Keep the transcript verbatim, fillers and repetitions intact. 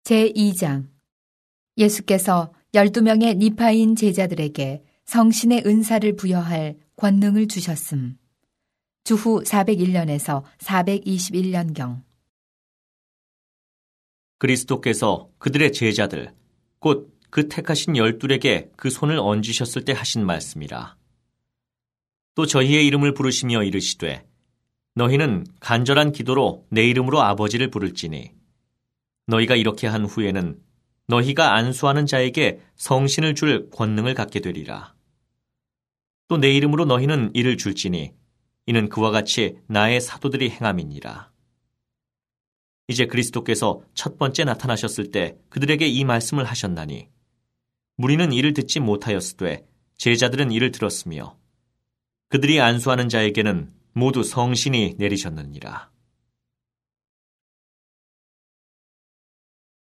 제이 장. 예수께서 열두 명의 니파인 제자들에게 성신의 은사를 부여할 권능을 주셨음. 주후 사백일 년에서 사백이십일 년경. 그리스도께서 그들의 제자들, 곧 그 택하신 열둘에게 그 손을 얹으셨을 때 하신 말씀이라. 또 저희의 이름을 부르시며 이르시되 너희는 간절한 기도로 내 이름으로 아버지를 부를지니 너희가 이렇게 한 후에는 너희가 안수하는 자에게 성신을 줄 권능을 갖게 되리라. 또 내 이름으로 너희는 이를 줄지니 이는 그와 같이 나의 사도들이 행함이니라. 이제 그리스도께서 첫 번째 나타나셨을 때 그들에게 이 말씀을 하셨나니 무리는 이를 듣지 못하였으되 제자들은 이를 들었으며 그들이 안수하는 자에게는 모두 성신이 내리셨느니라.